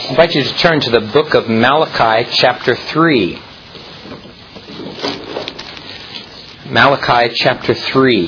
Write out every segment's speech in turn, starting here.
I invite you to turn to the book of Malachi, chapter 3. Malachi, chapter 3.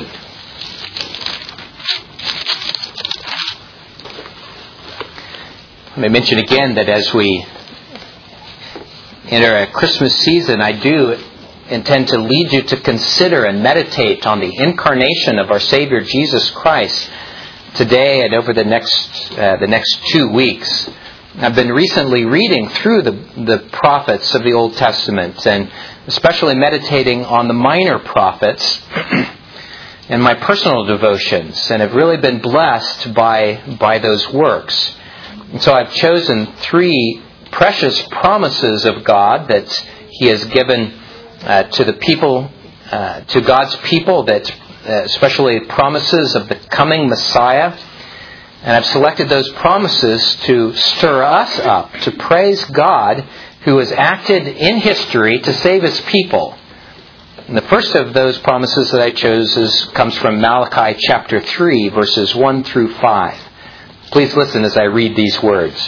Let me mention again that as we enter a Christmas season, I do intend to lead you to consider and meditate on the incarnation of our Savior Jesus Christ today and over the next 2 weeks. I've been recently reading through the prophets of the Old Testament and especially meditating on the minor prophets in my personal devotions, and have really been blessed by those works. And so I've chosen 3 precious promises of God that He has given to the people, to God's people, that especially promises of the coming Messiah. And I've selected those promises to stir us up to praise God who has acted in history to save His people. And the first of those promises that I chose comes from Malachi chapter 3, verses 1 through 5. Please listen as I read these words.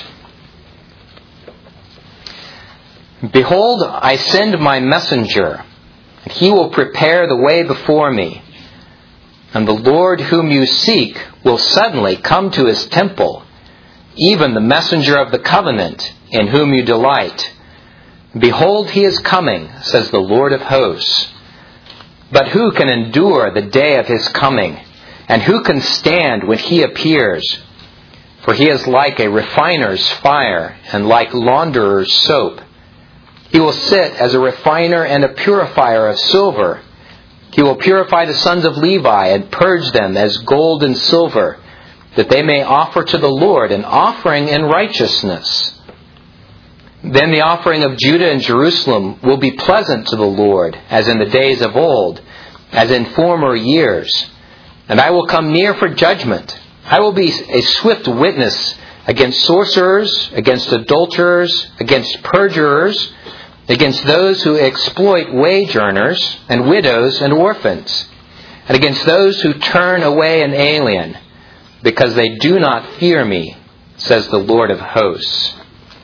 Behold, I send my messenger, and he will prepare the way before me. And the Lord whom you seek will suddenly come to His temple, even the messenger of the covenant in whom you delight. Behold, He is coming, says the Lord of hosts. But who can endure the day of His coming? And who can stand when He appears? For He is like a refiner's fire and like launderer's soap. He will sit as a refiner and a purifier of silver. He will purify the sons of Levi and purge them as gold and silver, that they may offer to the Lord an offering in righteousness. Then the offering of Judah and Jerusalem will be pleasant to the Lord, as in the days of old, as in former years. And I will come near for judgment. I will be a swift witness against sorcerers, against adulterers, against perjurers, against those who exploit wage earners and widows and orphans, and against those who turn away an alien, because they do not fear me, says the Lord of hosts.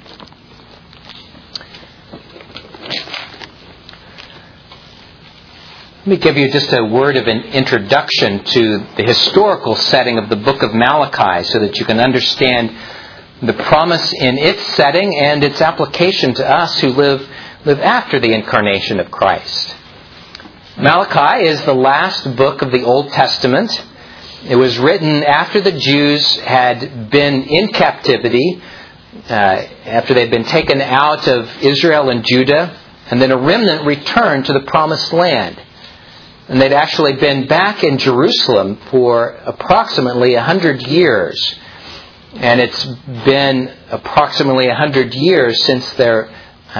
Let me give you just a word of an introduction to the historical setting of the book of Malachi so that you can understand the promise in its setting and its application to us who live after the incarnation of Christ. Malachi is the last book of the Old Testament. It was written after the Jews had been in captivity, after they'd been taken out of Israel and Judah, and then a remnant returned to the Promised Land. And they'd actually been back in Jerusalem for approximately 100 years. And it's been approximately 100 years since the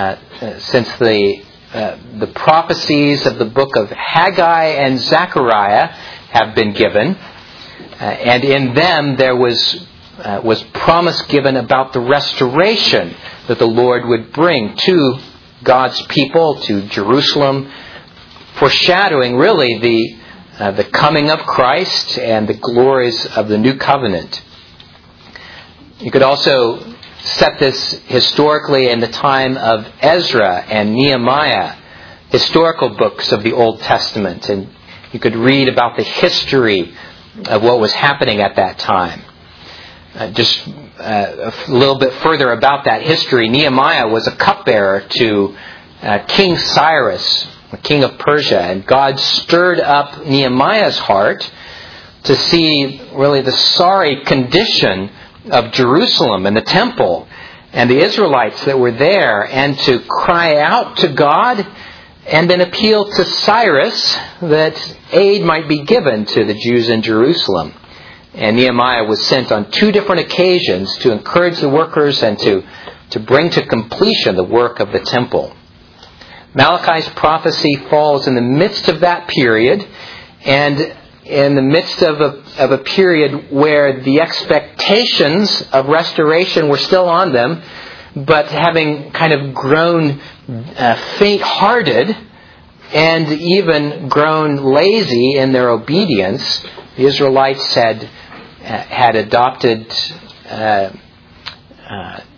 prophecies of the book of Haggai and Zechariah have been given. And in them there was promise given about the restoration that the Lord would bring to God's people, to Jerusalem, foreshadowing really the coming of Christ and the glories of the new covenant. You could also set this historically in the time of Ezra and Nehemiah, historical books of the Old Testament, and you could read about the history of what was happening at that time. Just a little bit further about that history, Nehemiah was a cupbearer to King Cyrus, the king of Persia, and God stirred up Nehemiah's heart to see really the sorry condition of Jerusalem and the temple and the Israelites that were there, and to cry out to God and then appeal to Cyrus that aid might be given to the Jews in Jerusalem. And Nehemiah was sent on 2 different occasions to encourage the workers and to bring to completion the work of the temple. Malachi's prophecy falls in the midst of that period, and in the midst of a period where the expectations of restoration were still on them, but having kind of grown faint-hearted and even grown lazy in their obedience, the Israelites had adopted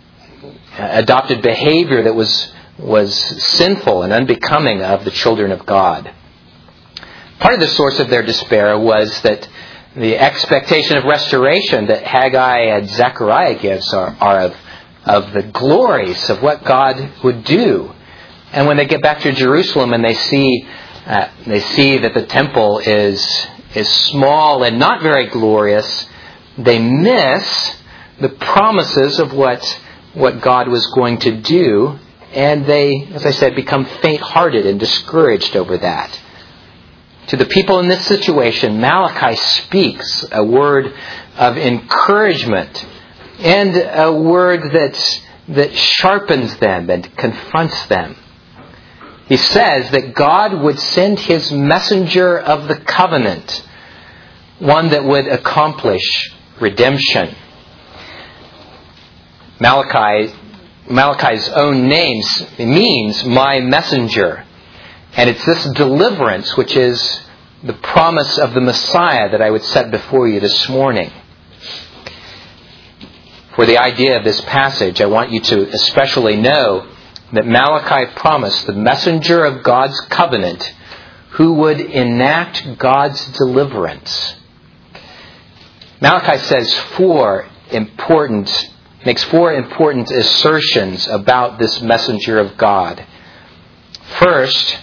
adopted behavior that was sinful and unbecoming of the children of God. Part of the source of their despair was that the expectation of restoration that Haggai and Zechariah gives are of the glories of what God would do. And when they get back to Jerusalem and they see that the temple is small and not very glorious, they miss the promises of what God was going to do, and they, as I said, become faint-hearted and discouraged over that. To the people in this situation, Malachi speaks a word of encouragement and a word that sharpens them and confronts them. He says that God would send His messenger of the covenant, one that would accomplish redemption. Malachi's own name means my messenger. And it's this deliverance which is the promise of the Messiah that I would set before you this morning. For the idea of this passage, I want you to especially know that Malachi promised the messenger of God's covenant who would enact God's deliverance. Malachi says makes four important assertions about this messenger of God. First,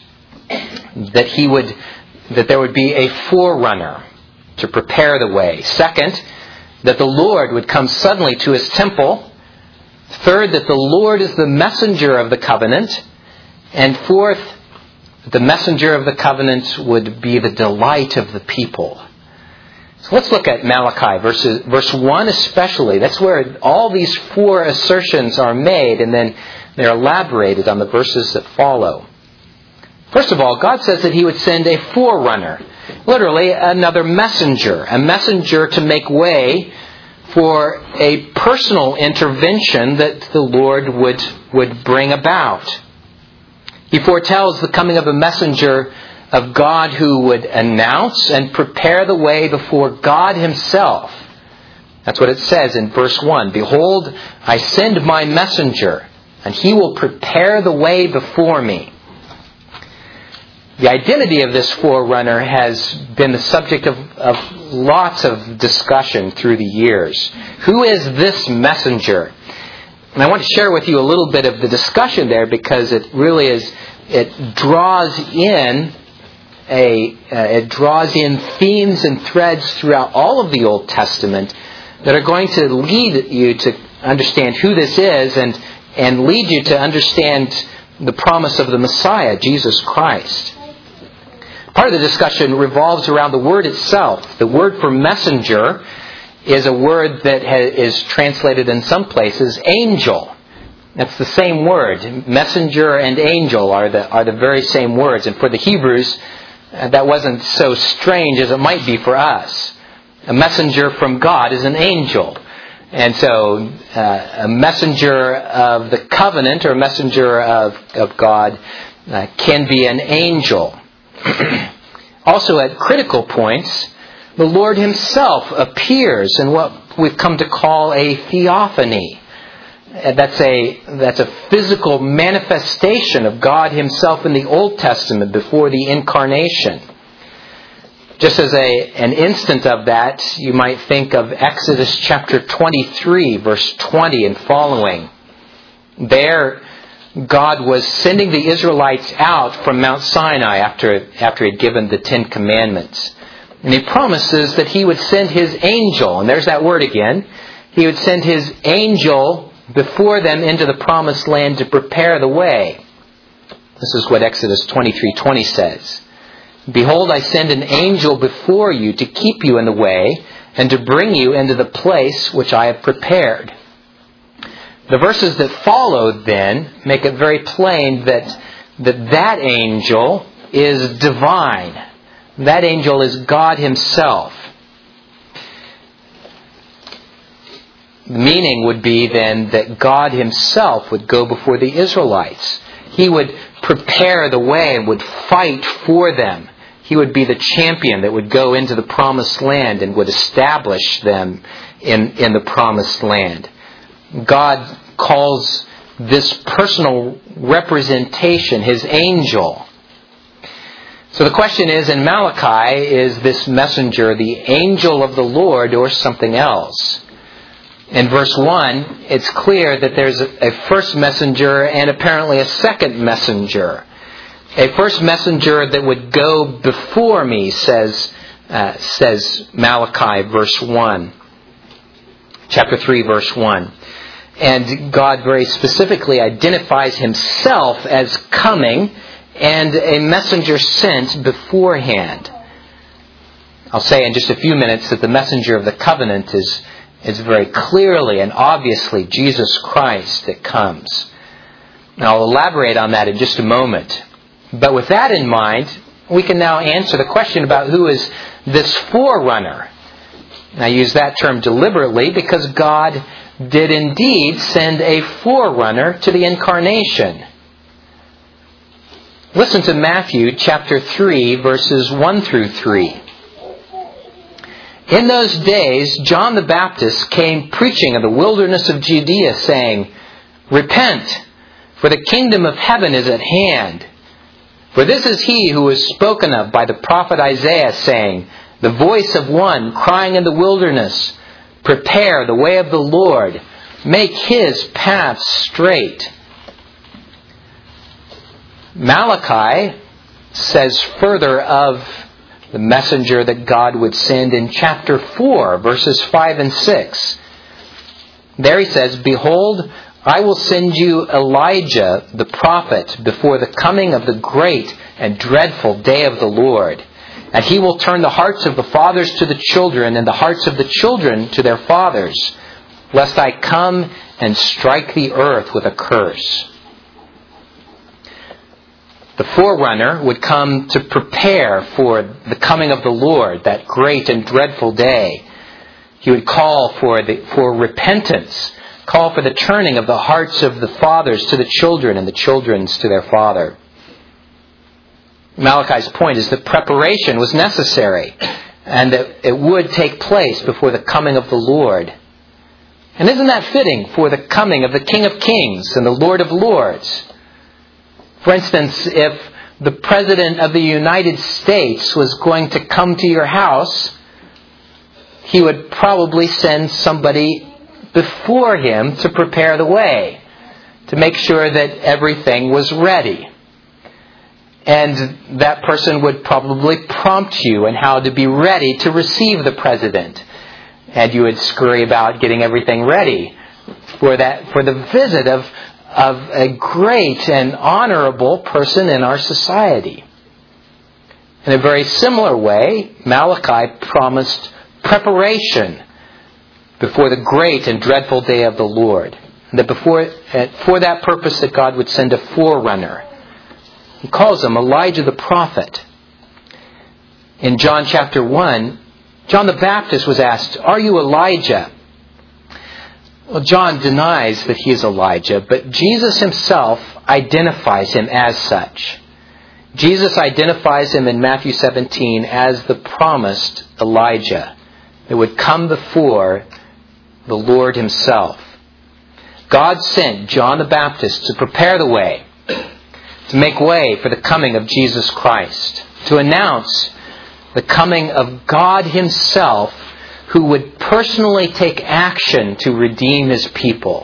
that there would be a forerunner to prepare the way. Second, that the Lord would come suddenly to His temple. Third, that the Lord is the messenger of the covenant. And fourth, the messenger of the covenant would be the delight of the people. So let's look at Malachi, verse 1 especially. That's where all these four assertions are made, and then they're elaborated on the verses that follow. First of all, God says that He would send a forerunner, literally another messenger, a messenger to make way for a personal intervention that the Lord would bring about. He foretells the coming of a messenger of God who would announce and prepare the way before God Himself. That's what it says in verse 1. Behold, I send my messenger, and he will prepare the way before me. The identity of this forerunner has been the subject of lots of discussion through the years. Who is this messenger? And I want to share with you a little bit of the discussion there, because it really is, it draws in themes and threads throughout all of the Old Testament that are going to lead you to understand who this is and lead you to understand the promise of the Messiah, Jesus Christ. Part of the discussion revolves around the word itself. The word for messenger is a word that is translated in some places angel. That's the same word. Messenger and angel are the very same words. And for the Hebrews, that wasn't so strange as it might be for us. A messenger from God is an angel. And so a messenger of the covenant or a messenger of God can be an angel. Also at critical points, the Lord Himself appears in what we've come to call a theophany. That's a physical manifestation of God Himself in the Old Testament before the Incarnation. Just as an instant of that, you might think of Exodus chapter 23, verse 20 and following. There, God was sending the Israelites out from Mount Sinai after He had given the Ten Commandments. And He promises that He would send His angel, and there's that word again. He would send His angel before them into the promised land to prepare the way. This is what Exodus 23:20 says. Behold, I send an angel before you to keep you in the way and to bring you into the place which I have prepared. The verses that follow then make it very plain that angel is divine. That angel is God Himself. The meaning would be then that God Himself would go before the Israelites. He would prepare the way and would fight for them. He would be the champion that would go into the promised land and would establish them in the promised land. God calls this personal representation his angel. So the question is, in Malachi, is this messenger the angel of the Lord or something else? In verse 1, it's clear that there's a first messenger and apparently a second messenger. A first messenger that would go before me, says Malachi, verse 1. Chapter 3, verse 1. And God very specifically identifies himself as coming and a messenger sent beforehand. I'll say in just a few minutes that the messenger of the covenant is very clearly and obviously Jesus Christ that comes. And I'll elaborate on that in just a moment. But with that in mind, we can now answer the question about who is this forerunner. And I use that term deliberately because God did indeed send a forerunner to the incarnation. Listen to Matthew chapter 3, verses 1 through 3. In those days, John the Baptist came preaching in the wilderness of Judea, saying, "Repent, for the kingdom of heaven is at hand. For this is he who was spoken of by the prophet Isaiah, saying, the voice of one crying in the wilderness, prepare the way of the Lord, make his paths straight." Malachi says further of the messenger that God would send in chapter 4, verses 5 and 6. There he says, "Behold, I will send you Elijah the prophet before the coming of the great and dreadful day of the Lord. And he will turn the hearts of the fathers to the children and the hearts of the children to their fathers, lest I come and strike the earth with a curse." The forerunner would come to prepare for the coming of the Lord, that great and dreadful day. He would call for repentance, call for the turning of the hearts of the fathers to the children and the children's to their father. Malachi's point is that preparation was necessary and that it would take place before the coming of the Lord. And isn't that fitting for the coming of the King of Kings and the Lord of Lords? For instance, if the President of the United States was going to come to your house, he would probably send somebody before him to prepare the way, to make sure that everything was ready. And that person would probably prompt you in how to be ready to receive the President. And you would scurry about getting everything ready for the visit of a great and honorable person in our society. In a very similar way, Malachi promised preparation before the great and dreadful day of the Lord. And that for that purpose that God would send a forerunner. He calls him Elijah the prophet. In John chapter 1, John the Baptist was asked, "Are you Elijah?" Well, John denies that he is Elijah, but Jesus himself identifies him as such. Jesus identifies him in Matthew 17 as the promised Elijah that would come before the Lord himself. God sent John the Baptist to prepare the way, to make way for the coming of Jesus Christ, to announce the coming of God himself, who would personally take action to redeem his people.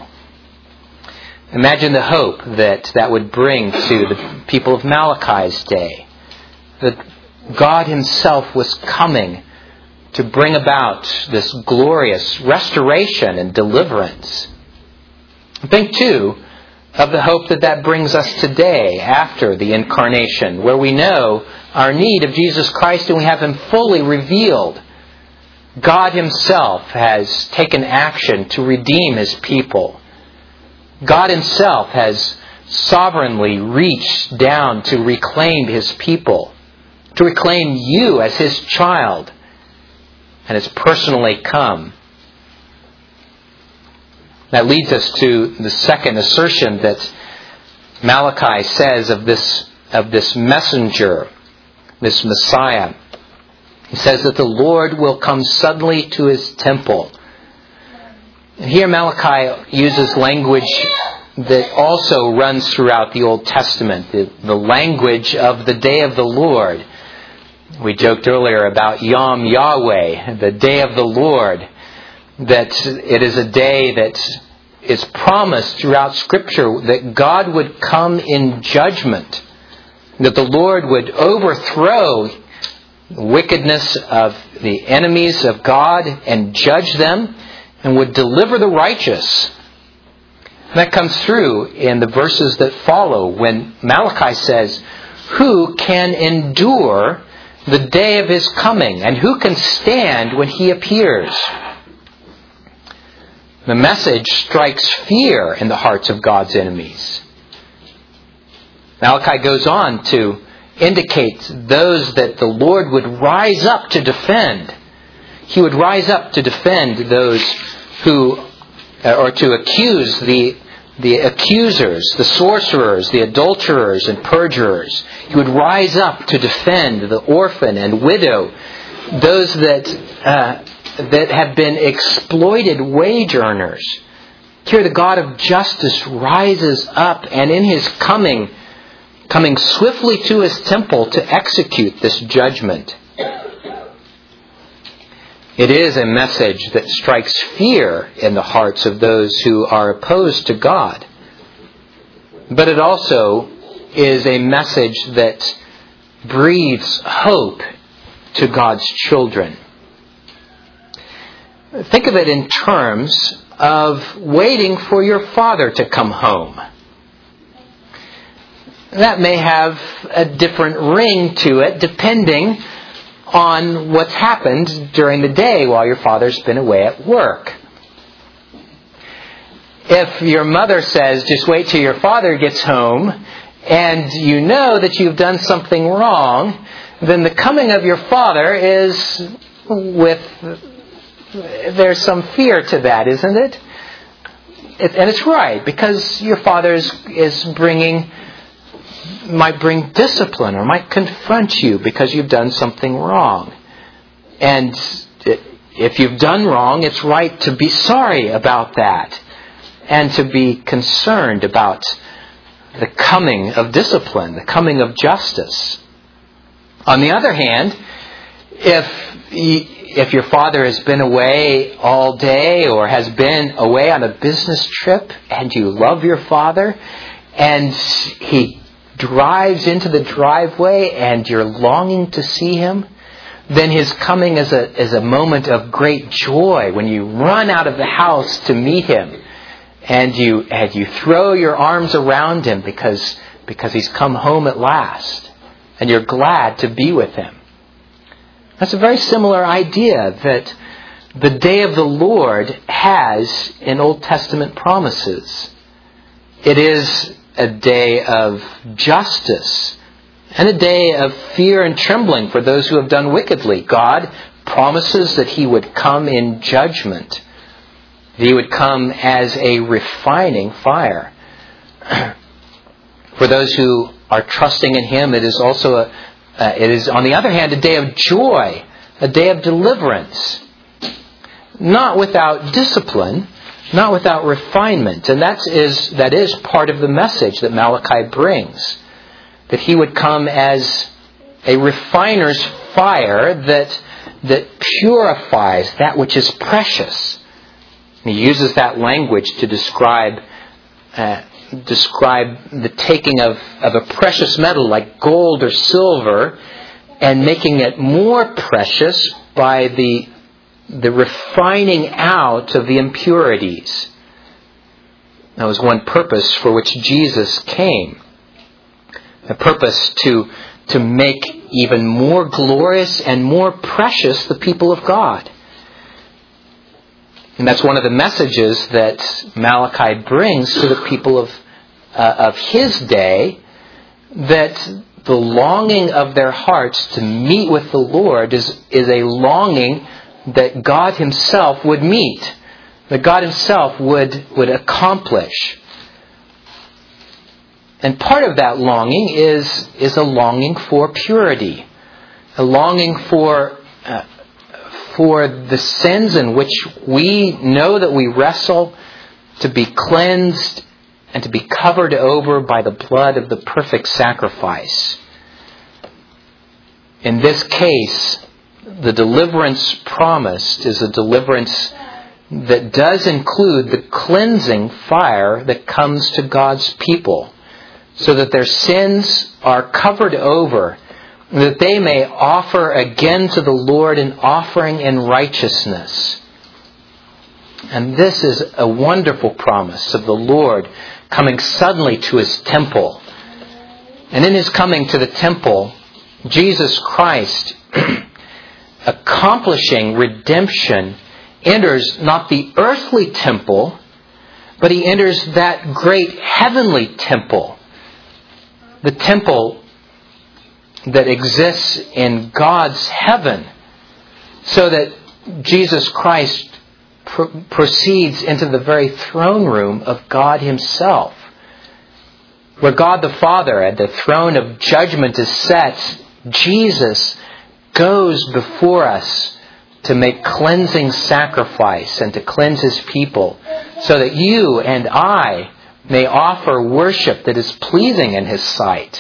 Imagine the hope that would bring to the people of Malachi's day, that God himself was coming to bring about this glorious restoration and deliverance. Think, too, of the hope that brings us today after the incarnation, where we know our need of Jesus Christ and we have him fully revealed. God himself has taken action to redeem his people. God himself has sovereignly reached down to reclaim his people, to reclaim you as his child, and has personally come. That leads us to the second assertion that Malachi says of this messenger, this Messiah. He says that the Lord will come suddenly to his temple. And here Malachi uses language that also runs throughout the Old Testament, the language of the day of the Lord. We joked earlier about Yom Yahweh, the day of the Lord, that it is a day that is promised throughout Scripture that God would come in judgment, that the Lord would overthrow the wickedness of the enemies of God and judge them, and would deliver the righteous. And that comes through in the verses that follow when Malachi says, "Who can endure the day of His coming, and who can stand when He appears?" The message strikes fear in the hearts of God's enemies. Malachi goes on to indicate those that the Lord would rise up to defend. He would rise up to defend those who, or to accuse the accusers, the sorcerers, the adulterers and perjurers. He would rise up to defend the orphan and widow, those that have been exploited wage earners. Here the God of justice rises up, and in His coming swiftly to His temple to execute this judgment. It is a message that strikes fear in the hearts of those who are opposed to God. But it also is a message that breathes hope to God's children. Think of it in terms of waiting for your father to come home. That may have a different ring to it depending on what's happened during the day while your father's been away at work. If your mother says, just wait till your father gets home, and you know that you've done something wrong, then the coming of your father is there's some fear to that, isn't it? And it's right, because your father might bring discipline or might confront you because you've done something wrong. And if you've done wrong, it's right to be sorry about that and to be concerned about the coming of discipline, the coming of justice. On the other hand, if your father has been away all day or has been away on a business trip and you love your father and he drives into the driveway and you're longing to see him, then his coming is a moment of great joy when you run out of the house to meet him and you throw your arms around him because he's come home at last and you're glad to be with him. That's a very similar idea that the day of the Lord has in Old Testament promises. It is a day of justice and a day of fear and trembling for those who have done wickedly. God promises that He would come in judgment. He would come as a refining fire. For those who are trusting in Him, it is also it is, on the other hand, a day of joy, a day of deliverance. Not without discipline, not without refinement. And that is part of the message that Malachi brings. That He would come as a refiner's fire that purifies that which is precious. And He uses that language to describe the taking of a precious metal like gold or silver and making it more precious by the refining out of the impurities. That was one purpose for which Jesus came. A purpose to make even more glorious and more precious the people of God. And that's one of the messages that Malachi brings to the people of his day, that the longing of their hearts to meet with the Lord is a longing that God Himself would meet, that God Himself would accomplish. And part of that longing is a longing for purity, a longing for for the sins in which we know that we wrestle to be cleansed and to be covered over by the blood of the perfect sacrifice. In this case, the deliverance promised is a deliverance that does include the cleansing fire that comes to God's people, so that their sins are covered over, that they may offer again to the Lord an offering in righteousness. And this is a wonderful promise of the Lord coming suddenly to His temple. And in His coming to the temple, Jesus Christ, accomplishing redemption, enters not the earthly temple, but He enters that great heavenly temple. The temple that exists in God's heaven, so that Jesus Christ proceeds into the very throne room of God Himself, where God the Father at the throne of judgment is set. Jesus goes before us to make cleansing sacrifice and to cleanse His people, so that you and I may offer worship that is pleasing in His sight.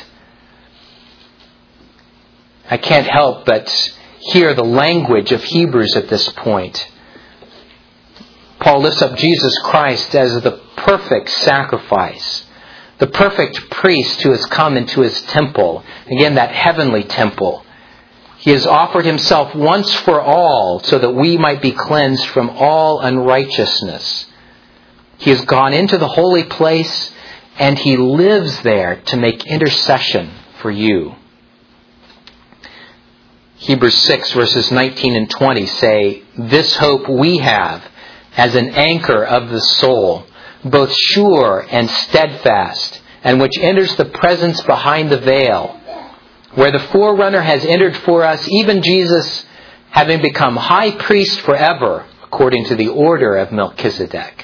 I can't help but hear the language of Hebrews at this point. Paul lifts up Jesus Christ as the perfect sacrifice, the perfect priest who has come into His temple, again that heavenly temple. He has offered Himself once for all so that we might be cleansed from all unrighteousness. He has gone into the holy place, and He lives there to make intercession for you. Hebrews 6 verses 19 and 20 say, "This hope we have as an anchor of the soul, both sure and steadfast, and which enters the presence behind the veil, where the forerunner has entered for us, even Jesus, having become high priest forever, according to the order of Melchizedek."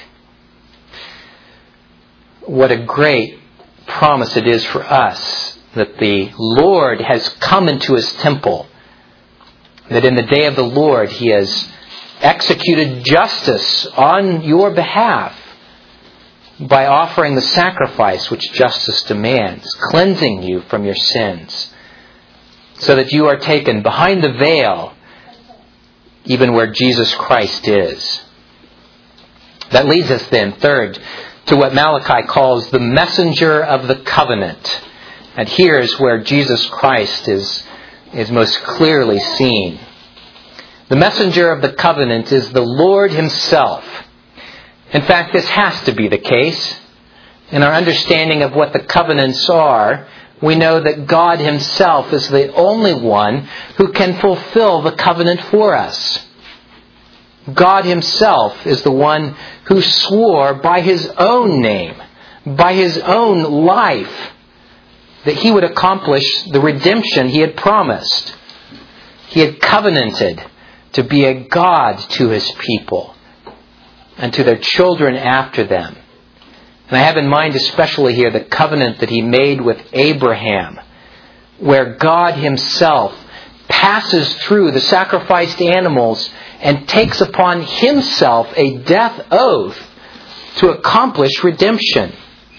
What a great promise it is for us that the Lord has come into His temple, that in the day of the Lord He has executed justice on your behalf by offering the sacrifice which justice demands, cleansing you from your sins, so that you are taken behind the veil, even where Jesus Christ is. That leads us then, third, to what Malachi calls the messenger of the covenant. And here is where Jesus Christ is most clearly seen. The messenger of the covenant is the Lord Himself. In fact, this has to be the case. In our understanding of what the covenants are, we know that God Himself is the only one who can fulfill the covenant for us. God Himself is the one who swore by His own name, by His own life, that He would accomplish the redemption He had promised. He had covenanted to be a God to His people and to their children after them. And I have in mind especially here the covenant that He made with Abraham, where God Himself passes through the sacrificed animals and takes upon Himself a death oath to accomplish redemption.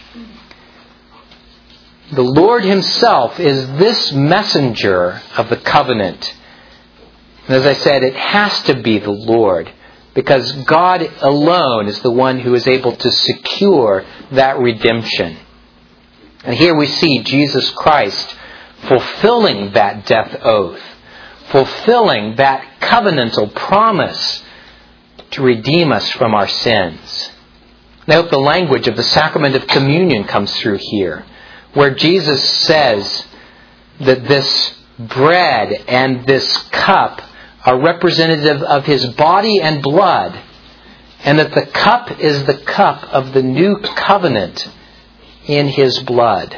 The Lord Himself is this messenger of the covenant. And as I said, it has to be the Lord, because God alone is the one who is able to secure that redemption. And here we see Jesus Christ fulfilling that death oath, fulfilling that covenantal promise to redeem us from our sins. I hope the language of the sacrament of communion comes through here, where Jesus says that this bread and this cup are representative of His body and blood, and that the cup is the cup of the new covenant in His blood.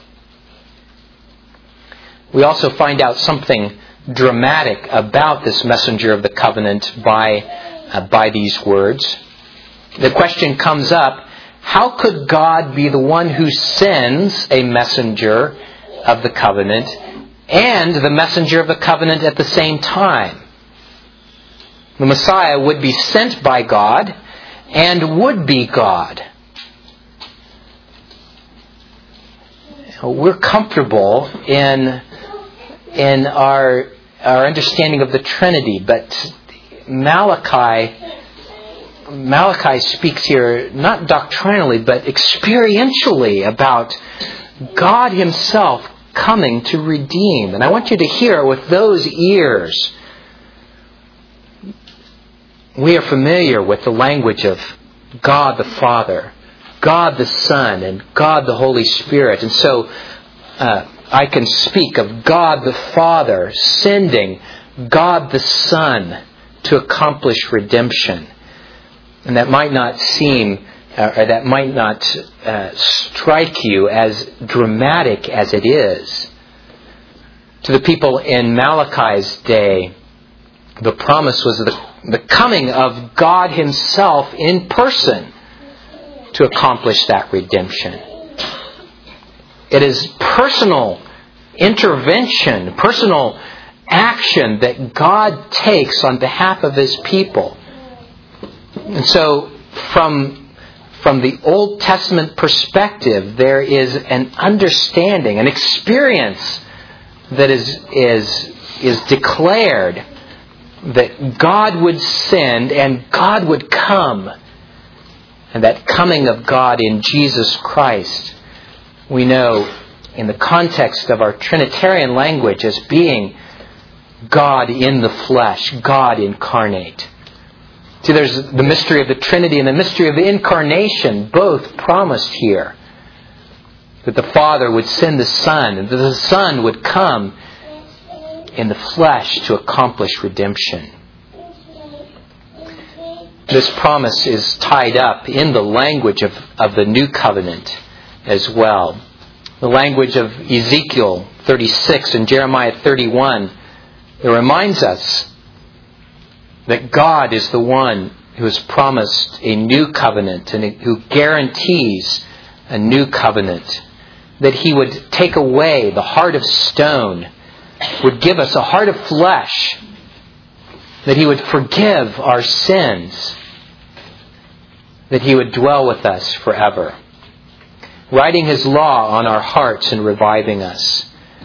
We also find out something dramatic about this messenger of the covenant by these words. The question comes up, how could God be the one who sends a messenger of the covenant and the messenger of the covenant at the same time? The Messiah would be sent by God and would be God. We're comfortable in our understanding of the Trinity, but Malachi speaks here not doctrinally but experientially about God Himself coming to redeem. And I want you to hear with those ears. We are familiar with the language of God the Father, God the Son, and God the Holy Spirit. And so I can speak of God the Father sending God the Son to accomplish redemption. And that might not seem, or that might not strike you as dramatic as it is. To the people in Malachi's day, the promise was the coming of God Himself in person to accomplish that redemption. It is personal intervention, personal action that God takes on behalf of His people. And so, from the Old Testament perspective, there is an understanding, an experience that is declared that God would send and God would come. And that coming of God in Jesus Christ, we know in the context of our Trinitarian language as being God in the flesh, God incarnate. See, there's the mystery of the Trinity and the mystery of the Incarnation, both promised here. That the Father would send the Son, and that the Son would come in the flesh to accomplish redemption. This promise is tied up in the language of the New Covenant as well. The language of Ezekiel 36 and Jeremiah 31, it reminds us that God is the one who has promised a new covenant and who guarantees a new covenant. That He would take away the heart of stone, would give us a heart of flesh, that He would forgive our sins, that He would dwell with us forever, writing His law on our hearts and reviving us.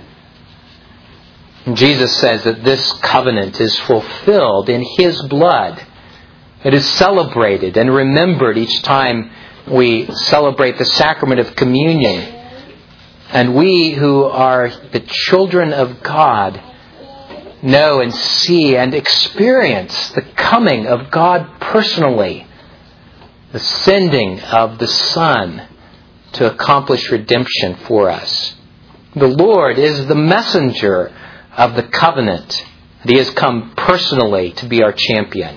And Jesus says that this covenant is fulfilled in His blood. It is celebrated and remembered each time we celebrate the sacrament of communion. And we who are the children of God know and see and experience the coming of God personally, the sending of the Son to accomplish redemption for us. The Lord is the messenger of the covenant. He has come personally to be our champion.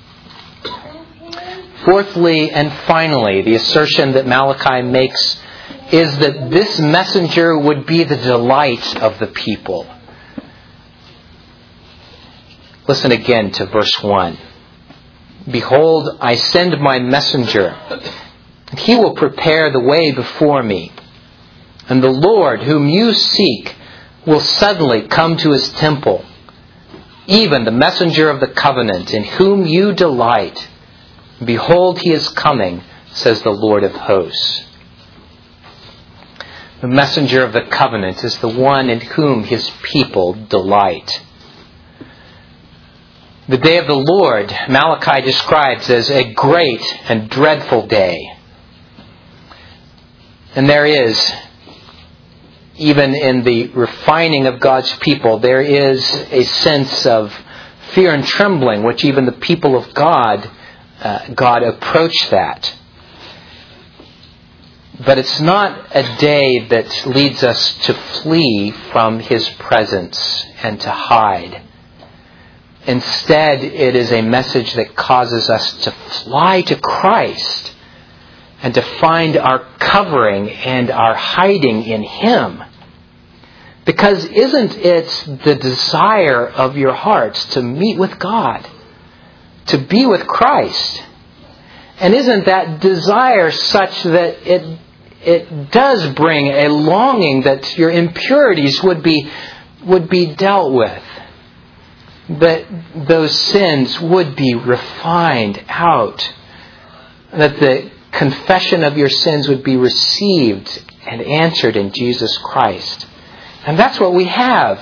Fourthly and finally, the assertion that Malachi makes is that this messenger would be the delight of the people. Listen again to verse 1. Behold, I send my messenger, and he will prepare the way before me. And the Lord, whom you seek, will suddenly come to His temple, even the messenger of the covenant, in whom you delight. Behold, He is coming, says the Lord of hosts. The messenger of the covenant is the one in whom His people delight. The day of the Lord, Malachi describes as a great and dreadful day. And there is, even in the refining of God's people, there is a sense of fear and trembling, which even the people of God approach that. But it's not a day that leads us to flee from His presence and to hide. Instead, it is a message that causes us to fly to Christ and to find our covering and our hiding in Him. Because isn't it the desire of your hearts to meet with God, to be with Christ? And isn't that desire such that it does bring a longing that your impurities would be dealt with? that those sins would be refined out, that the confession of your sins would be received and answered in Jesus Christ. And that's what we have.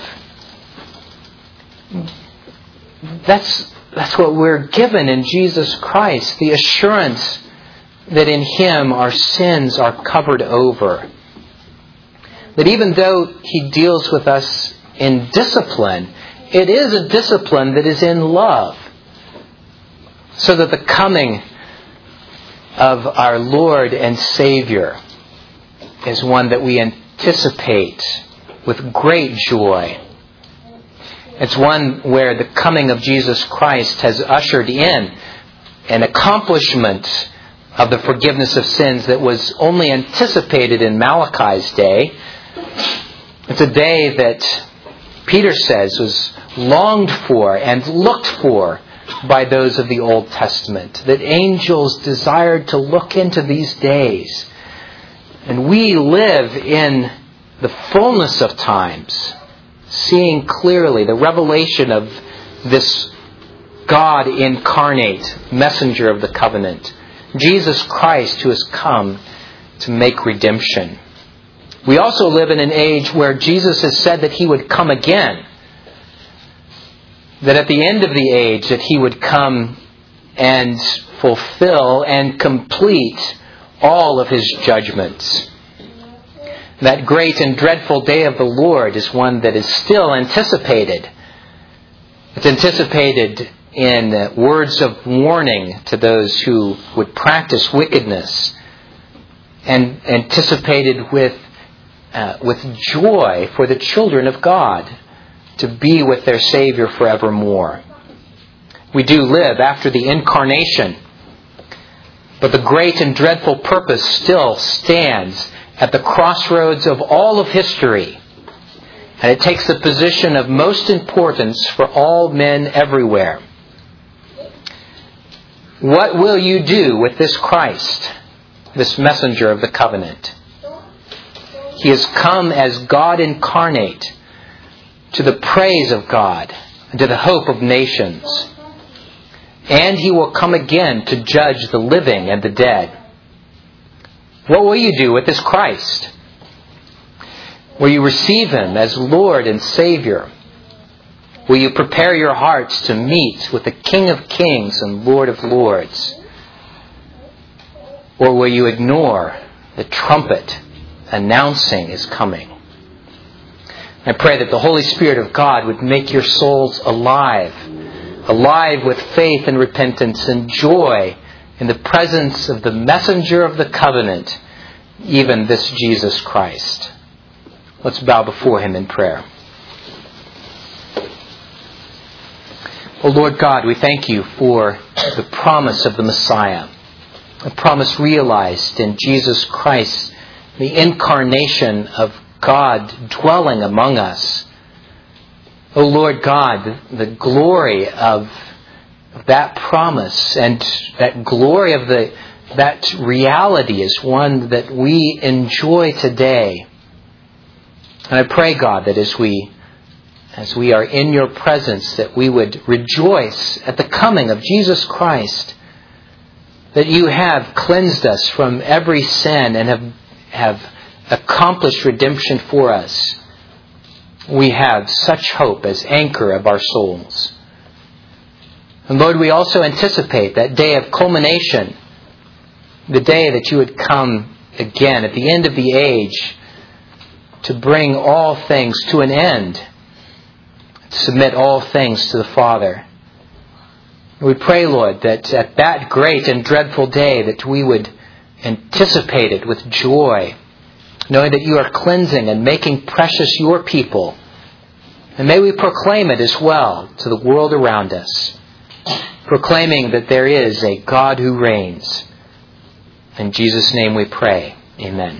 That's what we're given in Jesus Christ, the assurance that in Him our sins are covered over. That even though He deals with us in discipline, it is a discipline that is in love. So that the coming of our Lord and Savior is one that we anticipate with great joy. It's one where the coming of Jesus Christ has ushered in an accomplishment of the forgiveness of sins that was only anticipated in Malachi's day. It's a day that Peter says was longed for and looked for by those of the Old Testament, that angels desired to look into these days. And we live in the fullness of times, seeing clearly the revelation of this God incarnate, messenger of the covenant, Jesus Christ, who has come to make redemption. We also live in an age where Jesus has said that He would come again. That at the end of the age that He would come and fulfill and complete all of His judgments. That great and dreadful day of the Lord is one that is still anticipated. It's anticipated in words of warning to those who would practice wickedness, and anticipated with joy for the children of God to be with their Savior forevermore. We do live after the incarnation, but the great and dreadful purpose still stands at the crossroads of all of history, and it takes the position of most importance for all men everywhere. What will you do with this Christ, this messenger of the covenant? He has come as God incarnate, to the praise of God and to the hope of nations. And He will come again to judge the living and the dead. What will you do with this Christ? Will you receive Him as Lord and Savior? Will you prepare your hearts to meet with the King of Kings and Lord of Lords? Or will you ignore the trumpet announcing His coming? I pray that the Holy Spirit of God would make your souls alive with faith and repentance and joy in the presence of the messenger of the covenant, even this Jesus Christ. Let's bow before Him in prayer. O Lord God, we thank You for the promise of the Messiah, a promise realized in Jesus Christ, the incarnation of God dwelling among us. O Lord God, the glory of that promise and that glory of that reality is one that we enjoy today. And I pray, God, that as we are in Your presence, that we would rejoice at the coming of Jesus Christ, that You have cleansed us from every sin and have accomplished redemption for us. We have such hope as anchor of our souls. And Lord, we also anticipate that day of culmination, the day that You would come again at the end of the age to bring all things to an end, to submit all things to the Father. And we pray, Lord, that at that great and dreadful day that we would anticipate it with joy, knowing that You are cleansing and making precious Your people. And may we proclaim it as well to the world around us, proclaiming that there is a God who reigns. In Jesus' name we pray. Amen.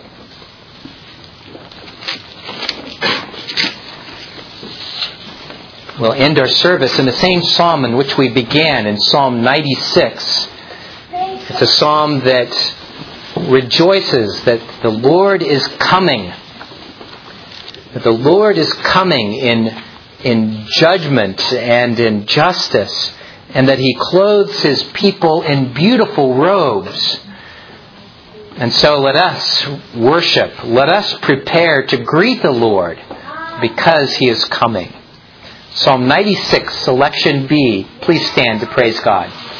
We'll end our service in the same psalm in which we began, in Psalm 96. It's a psalm that rejoices that the Lord is coming. That the Lord is coming in in judgment and in justice, and that He clothes His people in beautiful robes. And so let us worship, let us prepare to greet the Lord, because He is coming. Psalm 96, selection B. Please stand to praise God.